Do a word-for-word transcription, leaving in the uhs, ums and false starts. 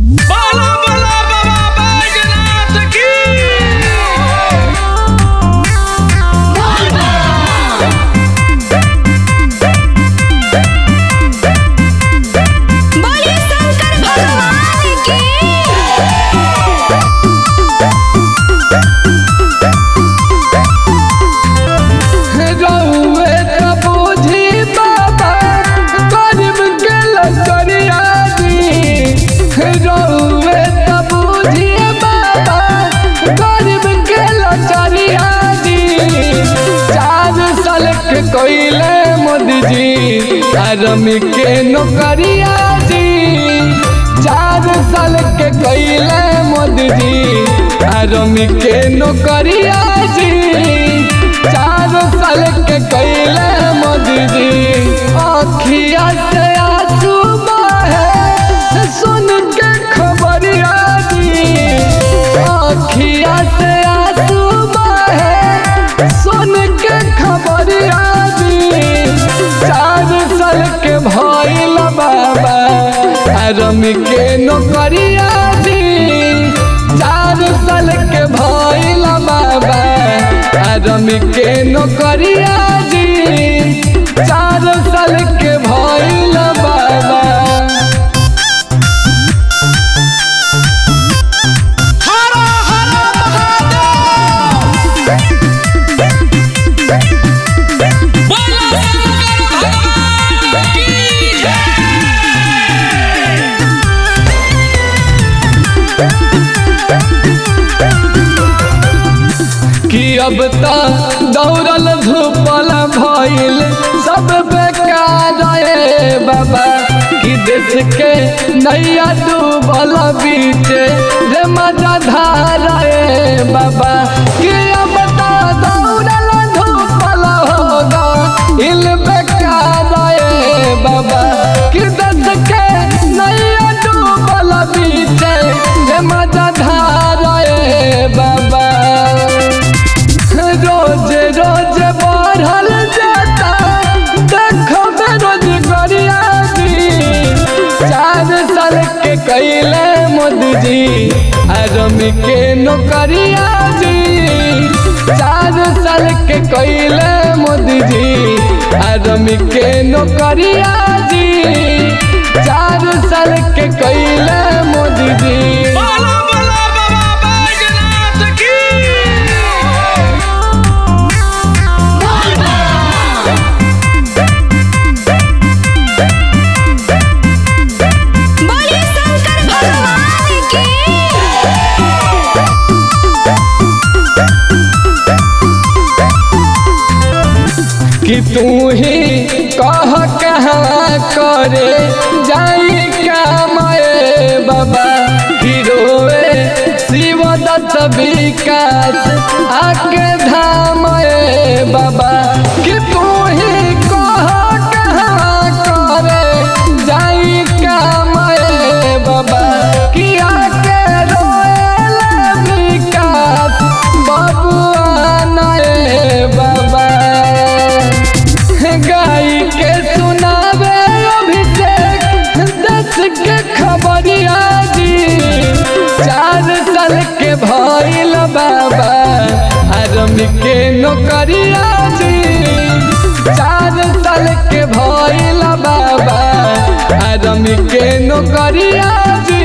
बाला बाला बाबा बैजनाथ की बोलिए शंकर भगवान की। रउए त बूझी बाबा गरीब के लचरिया दी। रउए त बूझी बाबा गरीब के लचरिया दी। चार साल के कोइले मोदी जी आर्मी के नौकरिया जी। चार साल के कोइले मोदी जी आर्मी के नौकरिया जी। चार साल के कैले मोदी जी आखिया से आंसू बहे सुन के खबरिया दी। आखिया से आंसू बहे सुन के खबरिया दी। चार साल के भइल बाबा आर्मी के नौकरिया दी। चार साल के भइल बाबा आर्मी के नौकरिया जी। चार साल के भइल बाबा। हरा हरा महादेव बोला शंकर भगवान की जय। कि अब तक दौड़ल धूपल भइल सब बेकार रे बाबा। कि देश के नैया डूबल बीच रे मजा धार रे बाबा। कि अब तक दौड़ल धूपल होगा इल बेकार रे बाबा। कि देश के नैया डूबल बीच रे मजा धार रे बाबा। रोज रोज बढ़ल जाता देखो बेरोजगारिया जी। चार साल के कैले मोदी जी आर्मी के नौकरिया जी। चार साल के कैले मोदी जी आर्मी के नौकरिया जी। चार साल के कैले मोदी जी बाला बाला बाबा बैजनाथ की बोलिए शंकर भगवान की। कि तू ही कह कहाँ करे जाई कामए बाबा। कि रोए शिव दत्त विकास आके धामए बाबा। कि तू ही कह कहाँ करे जाई कामए बाबा। कि आके रोए विकास बबुआ नए बाबा। गाई के सुनावे अभिषेक दस के खबरिया जी। चार साल के भइल बाबा आर्मी के नौकरिया जी। चार साल के भइल बाबा आर्मी के नौकरिया जी।